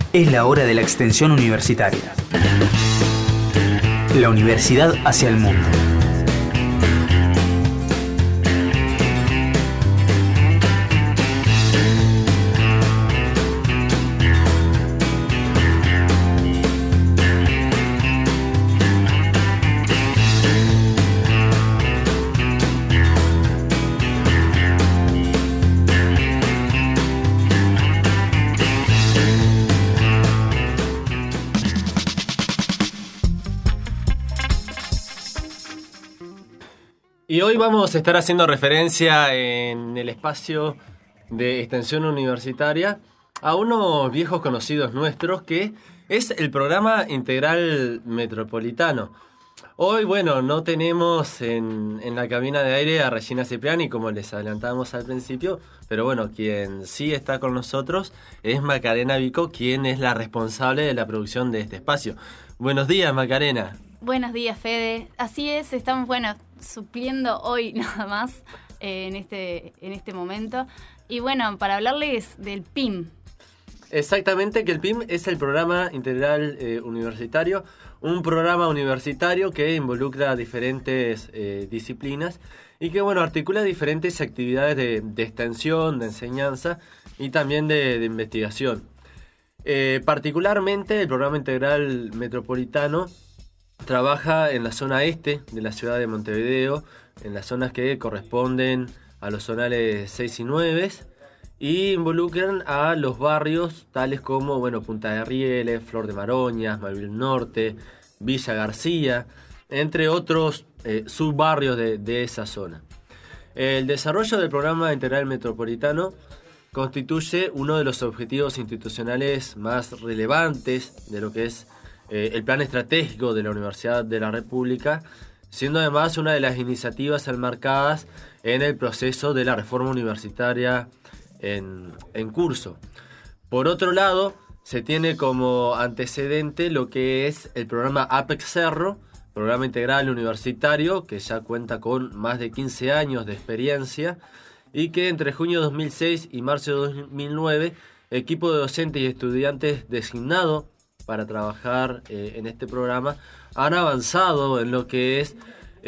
Es la hora de la extensión universitaria. La universidad hacia el mundo. Y hoy vamos a estar haciendo referencia en el espacio de extensión universitaria a unos viejos conocidos nuestros que es el programa integral metropolitano. Hoy, bueno, no tenemos en la cabina de aire a Regina Cipriani, como les adelantamos al principio, pero bueno, quien sí está con nosotros es Macarena Vico, quien es la responsable de la producción de este espacio. Buenos días, Macarena. Buenos días, Fede. Así es, estamos, supliendo hoy nada más en este momento. Y bueno, para hablarles del PIM. Exactamente, que el PIM es el Programa Integral Universitario, un programa universitario que involucra diferentes disciplinas y que, bueno, articula diferentes actividades de extensión, de enseñanza y también de investigación. Particularmente, el Programa Integral Metropolitano trabaja en la zona este de la ciudad de Montevideo, en las zonas que corresponden a los zonales 6 y 9, y involucran a los barrios tales como, Punta de Rieles, Flor de Maroñas, Malvin Norte, Villa García, entre otros subbarrios de esa zona. El desarrollo del Programa Integral Metropolitano constituye uno de los objetivos institucionales más relevantes de lo que es el plan estratégico de la Universidad de la República, siendo además una de las iniciativas enmarcadas en el proceso de la reforma universitaria en curso. Por otro lado, se tiene como antecedente lo que es el programa APEX Cerro, Programa Integral Universitario, que ya cuenta con más de 15 años de experiencia y que entre junio de 2006 y marzo de 2009, equipo de docentes y estudiantes designado para trabajar en este programa han avanzado en lo que es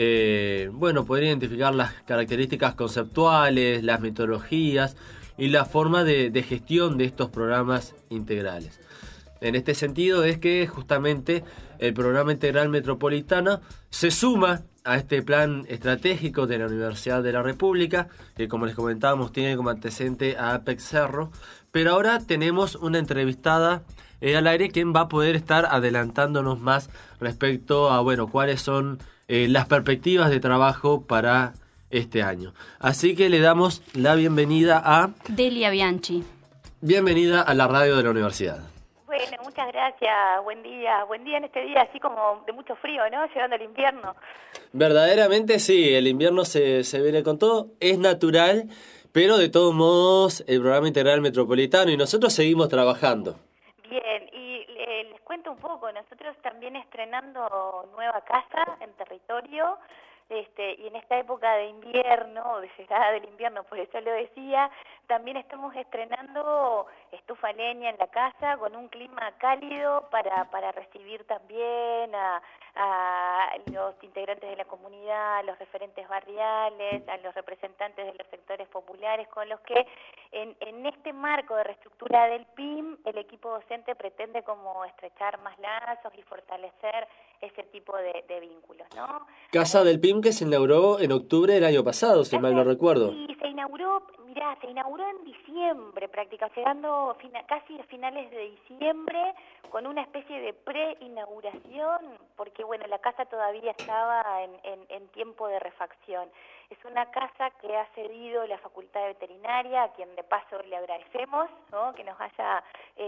poder identificar las características conceptuales, las metodologías y la forma de gestión de estos programas integrales. En este sentido es que justamente el Programa Integral Metropolitano se suma a este plan estratégico de la Universidad de la República, que como les comentábamos tiene como antecedente a APEX Cerro, pero ahora tenemos una entrevistada al aire quien va a poder estar adelantándonos más respecto a cuáles son las perspectivas de trabajo para este año. Así que le damos la bienvenida a Delia Bianchi. Bienvenida a la radio de la universidad. Bueno, muchas gracias. Buen día en este día así como de mucho frío, ¿no? Llegando el invierno. Verdaderamente sí, el invierno se viene con todo, es natural, pero de todos modos el Programa Integral Metropolitano y nosotros seguimos trabajando. Bien, y les cuento un poco, nosotros también estrenando nueva casa en territorio, y en esta época de invierno, de llegada del invierno, por eso lo decía, también estamos estrenando estufa a leña en la casa con un clima cálido para recibir también a los integrantes de la comunidad, a los referentes barriales, a los representantes de los sectores populares, con los que en este marco de reestructura del PIM, el equipo docente pretende como estrechar más lazos y fortalecer ese tipo de vínculos, ¿no? Casa del PIM que se inauguró en octubre del año pasado, si mal no recuerdo. Y se inauguró en diciembre prácticamente, llegando casi a finales de diciembre, con una especie de pre-inauguración, porque la casa todavía estaba en tiempo de refacción. Es una casa que ha cedido la Facultad de Veterinaria, a quien de paso le agradecemos, ¿no?, que nos haya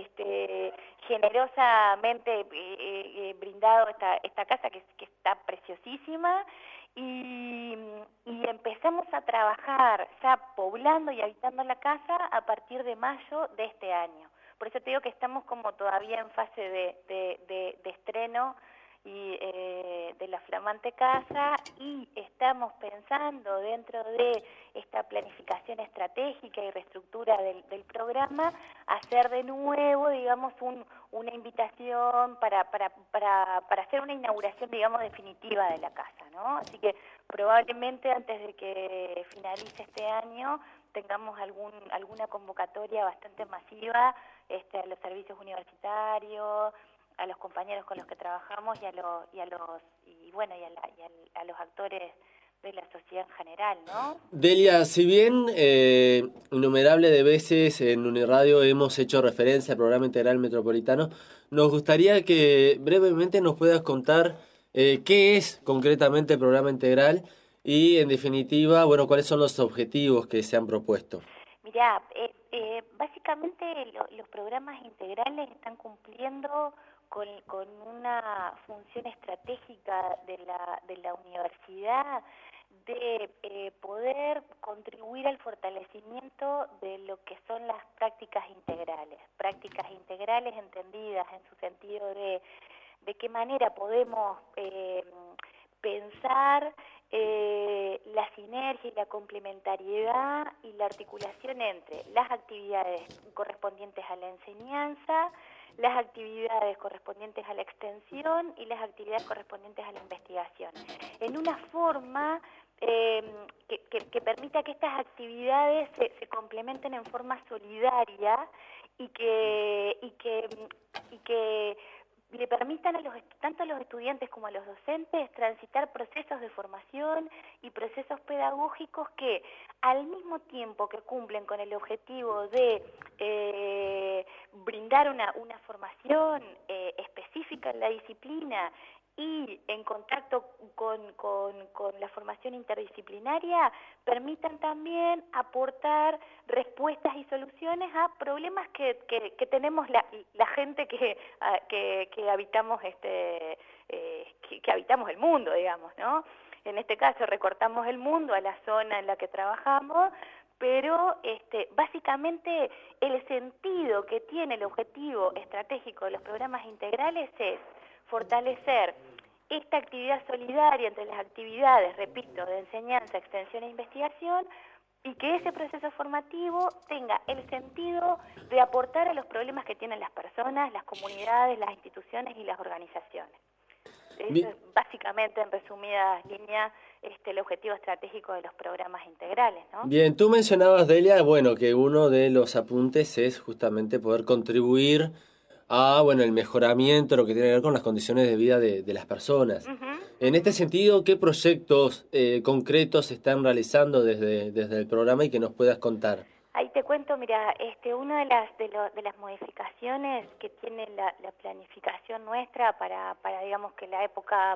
generosamente brindado esta casa que está preciosísima. Y empezamos a trabajar ya poblando y habitando la casa a partir de mayo de este año. Por eso te digo que estamos como todavía en fase de estreno y de la flamante casa, y estamos pensando dentro de esta planificación estratégica y reestructura del programa hacer de nuevo, digamos, un una invitación para hacer una inauguración, digamos, definitiva de la casa, ¿no? Así que probablemente antes de que finalice este año tengamos alguna convocatoria bastante masiva a los servicios universitarios, a los compañeros con los que trabajamos y a los actores de la sociedad en general, ¿no? Delia, si bien innumerables de veces en Uniradio hemos hecho referencia al Programa Integral Metropolitano, nos gustaría que brevemente nos puedas contar qué es concretamente el Programa Integral y, en definitiva, bueno, cuáles son los objetivos que se han propuesto. Mirá, básicamente los programas integrales están cumpliendo con una función estratégica de la universidad de poder contribuir al fortalecimiento de lo que son las prácticas integrales entendidas en su sentido de qué manera podemos pensar la sinergia y la complementariedad y la articulación entre las actividades correspondientes a la enseñanza, las actividades correspondientes a la extensión y las actividades correspondientes a la investigación, en una forma que permita que estas actividades se complementen en forma solidaria y que le permitan tanto a los estudiantes como a los docentes transitar procesos de formación y procesos pedagógicos que, al mismo tiempo que cumplen con el objetivo de brindar una formación específica en la disciplina y en contacto con la formación interdisciplinaria, permitan también aportar respuestas y soluciones a problemas que tenemos la gente que habitamos que habitamos el mundo, digamos, ¿no? En este caso recortamos el mundo a la zona en la que trabajamos, pero básicamente el sentido que tiene el objetivo estratégico de los programas integrales es fortalecer esta actividad solidaria entre las actividades, repito, de enseñanza, extensión e investigación, y que ese proceso formativo tenga el sentido de aportar a los problemas que tienen las personas, las comunidades, las instituciones y las organizaciones. Eso es básicamente, en resumidas líneas, el objetivo estratégico de los programas integrales, ¿no? Bien, tú mencionabas, Delia, bueno, que uno de los apuntes es justamente poder contribuir a, el mejoramiento, lo que tiene que ver con las condiciones de vida de las personas. En este sentido, ¿qué proyectos concretos se están realizando desde el programa y que nos puedas contar? Ahí te cuento, mira, una de las modificaciones que tiene la planificación nuestra para digamos que la época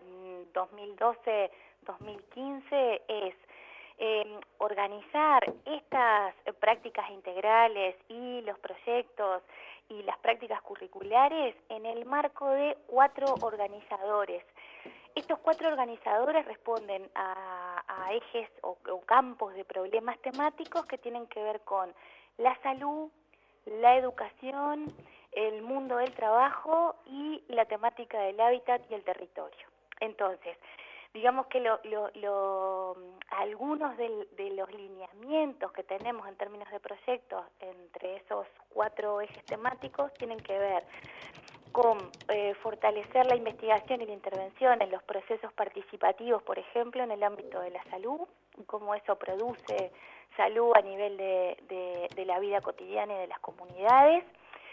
2012-2015 es organizar estas prácticas integrales y los proyectos y las prácticas curriculares en el marco de 4 organizadores. Estos 4 organizadores responden a ejes o campos de problemas temáticos que tienen que ver con la salud, la educación, el mundo del trabajo y la temática del hábitat y el territorio. Entonces, digamos que algunos de los lineamientos que tenemos en términos de proyectos entre esos 4 ejes temáticos tienen que ver con fortalecer la investigación y la intervención en los procesos participativos, por ejemplo, en el ámbito de la salud, cómo eso produce salud a nivel de la vida cotidiana y de las comunidades,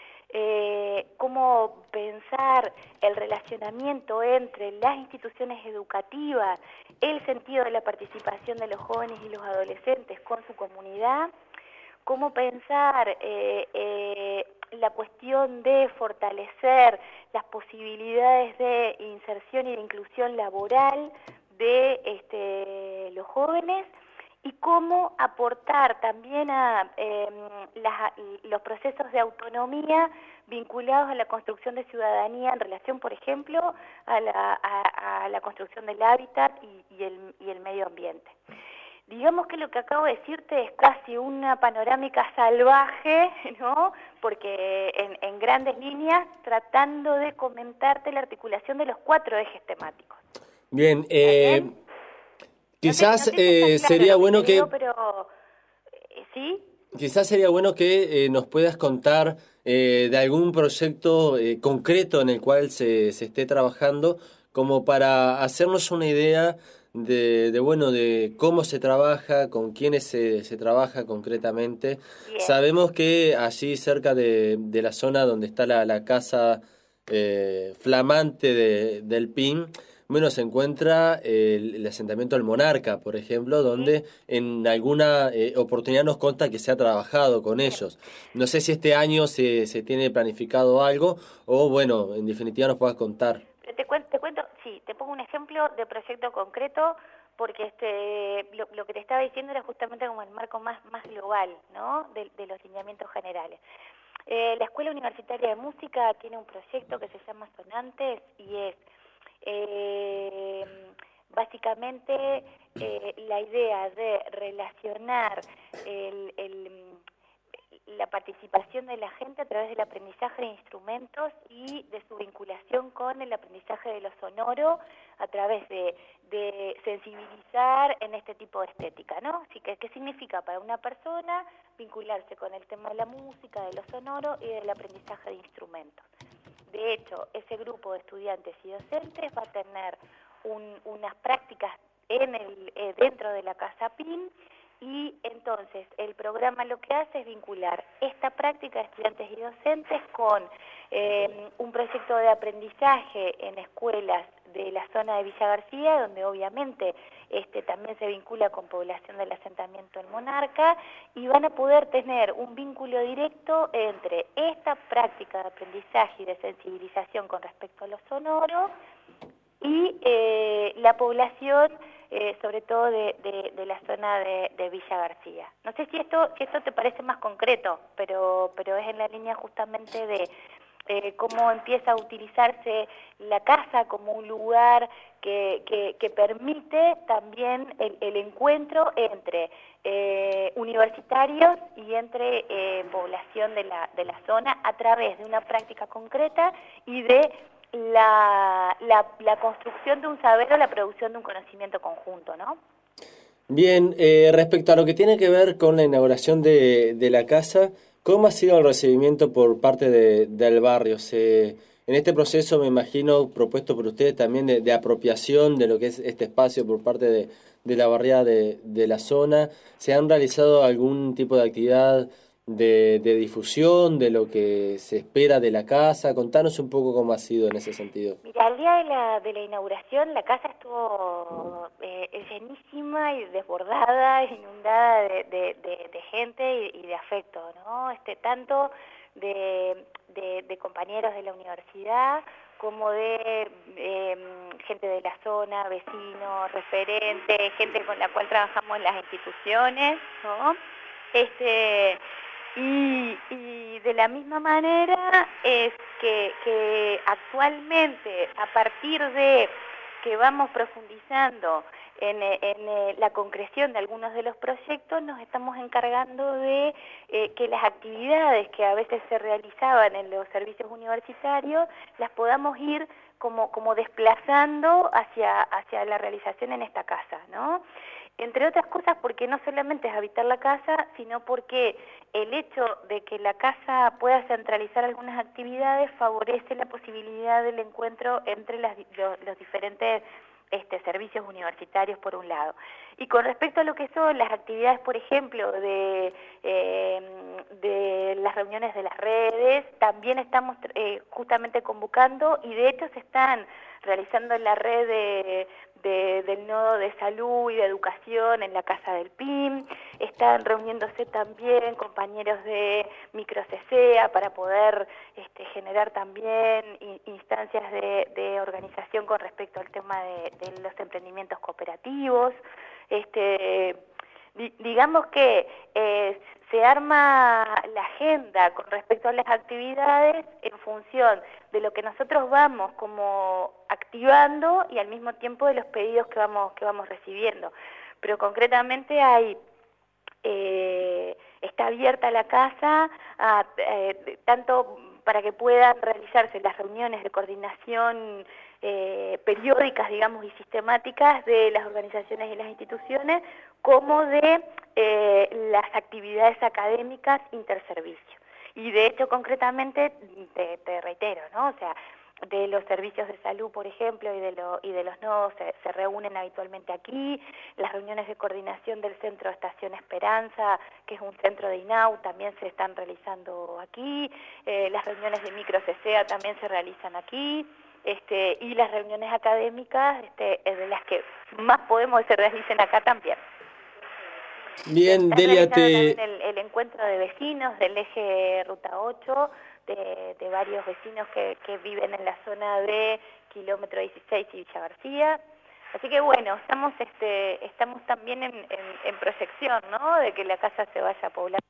cómo pensar el relacionamiento entre las instituciones educativas, el sentido de la participación de los jóvenes y los adolescentes con su comunidad, cómo pensar la cuestión de fortalecer las posibilidades de inserción y de inclusión laboral de los jóvenes, y cómo aportar también a los procesos de autonomía vinculados a la construcción de ciudadanía en relación, por ejemplo, a la construcción del hábitat y el medio ambiente. Digamos que lo que acabo de decirte es casi una panorámica salvaje, ¿no? Porque en grandes líneas, tratando de comentarte la articulación de los 4 ejes temáticos. Bien, quizás no sé si está claro sería bueno que... pero, ¿sí? Quizás sería bueno que nos puedas contar de algún proyecto concreto en el cual se esté trabajando, como para hacernos una idea bueno, de cómo se trabaja, con quiénes se trabaja concretamente. Bien, Sabemos que allí cerca de la zona donde está la casa flamante del PIN, bueno, se encuentra el asentamiento del Monarca, por ejemplo, sí, donde en alguna oportunidad nos consta que se ha trabajado con bien. ellos. No sé si este año se tiene planificado algo o, bueno, en definitiva nos puedas contar. Pero te cuento, sí, te pongo un ejemplo de proyecto concreto, porque lo que te estaba diciendo era justamente como el marco más global, ¿no? De los lineamientos generales. La Escuela Universitaria de Música tiene un proyecto que se llama Sonantes y es eh, básicamente la idea de relacionar la participación de la gente a través del aprendizaje de instrumentos y de su vinculación con el aprendizaje de lo sonoro a través de sensibilizar en este tipo de estética, ¿no? Así que, ¿qué significa para una persona vincularse con el tema de la música, de lo sonoro y del aprendizaje de instrumentos? De hecho, ese grupo de estudiantes y docentes va a tener unas prácticas dentro de la Casa PIN, y entonces el programa lo que hace es vincular esta práctica de estudiantes y docentes con un proyecto de aprendizaje en escuelas de la zona de Villa García, donde obviamente también se vincula con población del asentamiento del Monarca, y van a poder tener un vínculo directo entre esta práctica de aprendizaje y de sensibilización con respecto a lo sonoro y la población, sobre todo de la zona de Villa García. No sé si esto te parece más concreto, pero es en la línea justamente de cómo empieza a utilizarse la casa como un lugar que permite también el encuentro entre universitarios y entre población de la zona a través de una práctica concreta y de la construcción de un saber o la producción de un conocimiento conjunto, ¿no? Bien, respecto a lo que tiene que ver con la inauguración de la casa, ¿cómo ha sido el recibimiento por parte del barrio? En este proceso, me imagino, propuesto por ustedes también de apropiación de lo que es este espacio por parte de la barriada de la zona, ¿se han realizado algún tipo de actividad de difusión de lo que se espera de la casa? Contanos un poco cómo ha sido en ese sentido. Mira, el día de la inauguración la casa estuvo llenísima y desbordada, inundada de gente y de afecto, ¿no? Tanto de compañeros de la universidad como de gente de la zona, vecinos, referentes, gente con la cual trabajamos en las instituciones, ¿no? Y de la misma manera es que actualmente, a partir de que vamos profundizando en la concreción de algunos de los proyectos, nos estamos encargando de que las actividades que a veces se realizaban en los servicios universitarios las podamos ir como desplazando hacia la realización en esta casa, ¿no? Entre otras cosas porque no solamente es habitar la casa, sino porque el hecho de que la casa pueda centralizar algunas actividades favorece la posibilidad del encuentro entre los diferentes servicios universitarios por un lado. Y con respecto a lo que son las actividades, por ejemplo, de las reuniones de las redes, también estamos justamente convocando, y de hecho se están realizando en la red del nodo de salud y de educación en la Casa del PIM, están reuniéndose también compañeros de microcesea para poder generar también instancias de organización con respecto al tema de los emprendimientos cooperativos. Digamos que se arma la agenda con respecto a las actividades en función de lo que nosotros vamos como activando y al mismo tiempo de los pedidos que vamos recibiendo. Pero concretamente está abierta la casa tanto para que puedan realizarse las reuniones de coordinación periódicas, digamos, y sistemáticas de las organizaciones y las instituciones, como de las actividades académicas interservicio. Y de hecho, concretamente, te reitero, ¿no? O sea, de los servicios de salud, por ejemplo, y de los nodos se reúnen habitualmente aquí. Las reuniones de coordinación del Centro Estación Esperanza, que es un centro de INAU, también se están realizando aquí. Las reuniones de micro CCEA también se realizan aquí. Y las reuniones académicas, de las que más podemos se realicen acá también. Bien, Delia, también el encuentro de vecinos del eje Ruta 8, de varios vecinos que viven en la zona de kilómetro 16 y Villa García. Así que bueno, estamos también en proyección, ¿no?, de que la casa se vaya a poblar.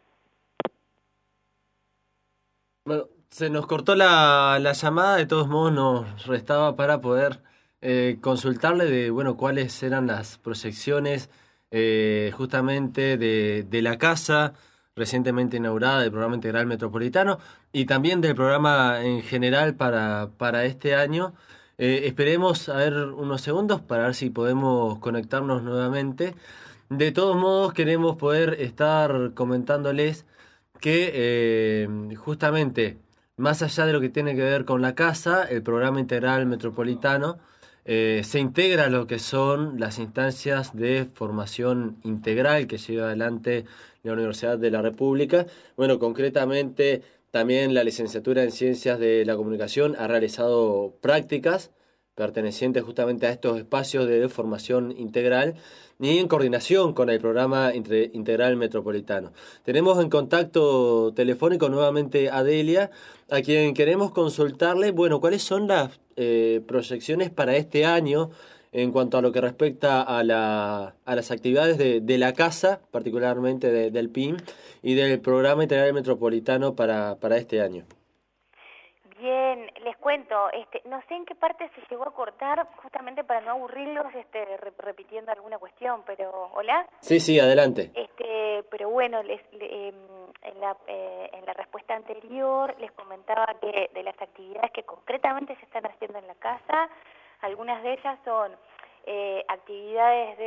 Bueno, se nos cortó la llamada, de todos modos nos restaba para poder consultarle de, bueno, cuáles eran las proyecciones justamente de la casa recientemente inaugurada del Programa Integral Metropolitano y también del programa en general para este año. Esperemos a ver unos segundos para ver si podemos conectarnos nuevamente. De todos modos, queremos poder estar comentándoles que justamente, más allá de lo que tiene que ver con la casa, el Programa Integral Metropolitano se integra a lo que son las instancias de formación integral que lleva adelante la Universidad de la República. Bueno, concretamente también la licenciatura en Ciencias de la Comunicación ha realizado prácticas pertenecientes justamente a estos espacios de formación integral y en coordinación con el Programa Integral Metropolitano. Tenemos en contacto telefónico nuevamente a Delia, a quien queremos consultarle, bueno, cuáles son las proyecciones para este año en cuanto a lo que respecta a las actividades de la casa, particularmente del PIM, y del Programa Integral Metropolitano para este año. Bien, les cuento, no sé en qué parte se llegó a cortar, justamente para no aburrirlos repitiendo alguna cuestión, pero ¿hola? Sí, adelante. Pero bueno, en la respuesta anterior les comentaba que de las actividades que concretamente se están haciendo en la casa, algunas de ellas son actividades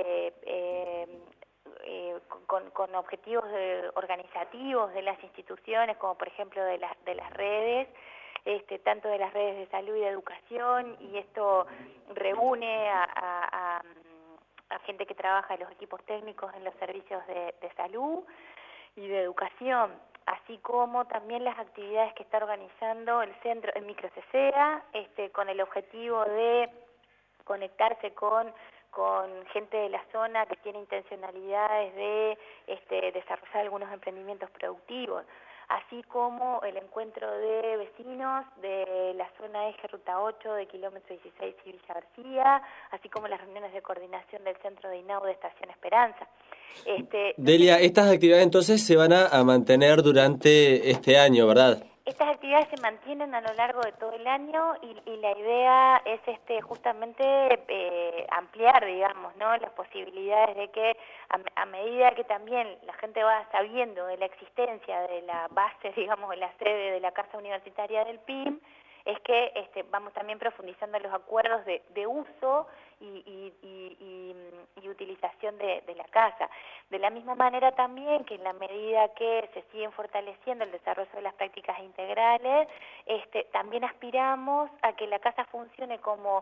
con objetivos organizativos de las instituciones, como por ejemplo de las redes, tanto de las redes de salud y de educación, y esto reúne a gente que trabaja en los equipos técnicos en los servicios de salud y de educación, así como también las actividades que está organizando el centro, el micro CCEA, con el objetivo de conectarse con gente de la zona que tiene intencionalidades de desarrollar algunos emprendimientos productivos, así como el encuentro de vecinos de la zona eje Ruta 8 de kilómetro 16 y Villa García, así como las reuniones de coordinación del centro de INAU de Estación Esperanza. Delia, estas actividades entonces se van a mantener durante este año, ¿verdad? Estas actividades se mantienen a lo largo de todo el año y la idea es justamente ampliar, digamos, ¿no?, las posibilidades de que a medida que también la gente va sabiendo de la existencia de la base, digamos, de la sede de la Casa Universitaria del PIM, es que vamos también profundizando los acuerdos de uso y utilización de la casa. De la misma manera también que en la medida que se siguen fortaleciendo el desarrollo de las prácticas integrales, también aspiramos a que la casa funcione como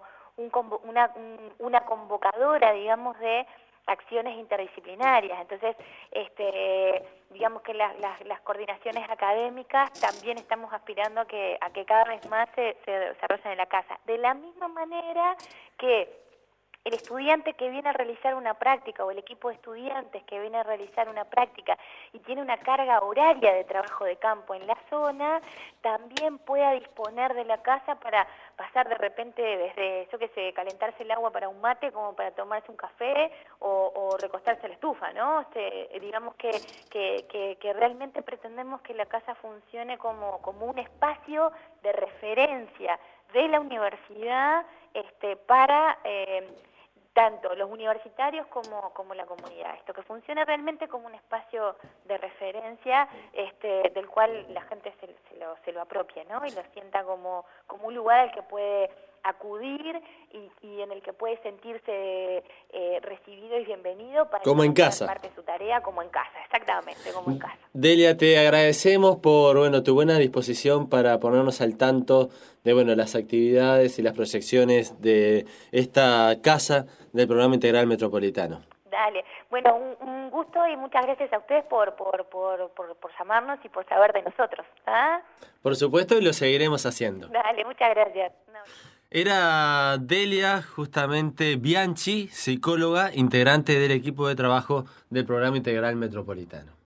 una convocadora, digamos, de acciones interdisciplinarias. Entonces, digamos que las coordinaciones académicas también estamos aspirando a que cada vez más se desarrollen en la casa. De la misma manera que el estudiante que viene a realizar una práctica o el equipo de estudiantes que viene a realizar una práctica y tiene una carga horaria de trabajo de campo en la zona, también pueda disponer de la casa para pasar de repente desde, yo qué sé, calentarse el agua para un mate como para tomarse un café o recostarse a la estufa, ¿no? Digamos que realmente pretendemos que la casa funcione como un espacio de referencia de la universidad para tanto los universitarios como la comunidad. Esto que funcione realmente como un espacio de referencia del cual la gente se lo apropie, ¿no? Y lo sienta como un lugar al que puede acudir y en el que puede sentirse recibido y bienvenido para como en casa, parte de su tarea, como en casa, exactamente, como en casa. Delia, te agradecemos por tu buena disposición para ponernos al tanto de las actividades y las proyecciones de esta casa del Programa Integral Metropolitano. Dale, bueno, un gusto y muchas gracias a ustedes por llamarnos y por saber de nosotros. ¿Ah? Por supuesto, y lo seguiremos haciendo. Dale, muchas gracias. No. Era Delia, justamente Bianchi, psicóloga, integrante del equipo de trabajo del Programa Integral Metropolitano.